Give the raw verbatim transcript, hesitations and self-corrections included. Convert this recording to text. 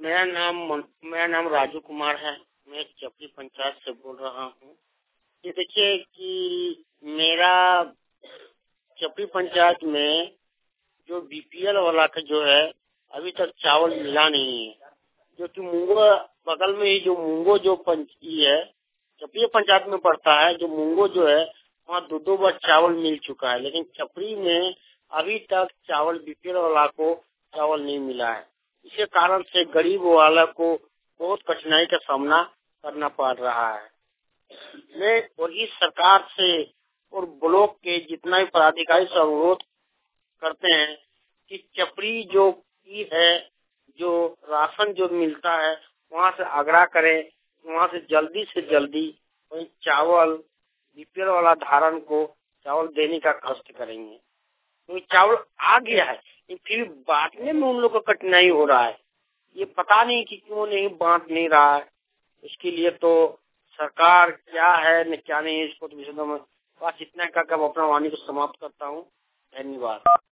मेरा नाम मेरा नाम राजू कुमार है। मैं चपरी पंचायत से बोल रहा हूँ। ये देखिए कि मेरा चपरी पंचायत में जो बीपीएल वाला का जो है अभी तक चावल मिला नहीं है। जो कि मुंगो बगल में ही जो मुंगो जो पंचायत है चपरी पंचायत में पड़ता है, जो मुंगो जो है वहाँ दो दो बार चावल मिल चुका है, लेकिन चपरी में अभी तक चावल बीपीएल वाला को चावल नहीं मिला है। इसी कारण से गरीब वाला को बहुत कठिनाई का सामना करना पड़ रहा है। मैं वही सरकार से और ब्लॉक के जितना भी पदाधिकारी से अनुरोध करते हैं कि चपरी जो की है, जो राशन जो मिलता है वहाँ से आग्रह करें, वहाँ से जल्दी से जल्दी वही चावल बीपीएल वाला धारण को चावल देने का कष्ट करेंगे। तो चावल आ गया है, फिर बांटने में उन लोग को कठिनाई हो रहा है। ये पता नहीं कि क्यों नहीं बांट नहीं रहा है। इसके लिए तो सरकार क्या है न क्या नहीं, इसको तो विषय में बस इतना कहकर अपना वाणी को समाप्त करता हूँ। धन्यवाद।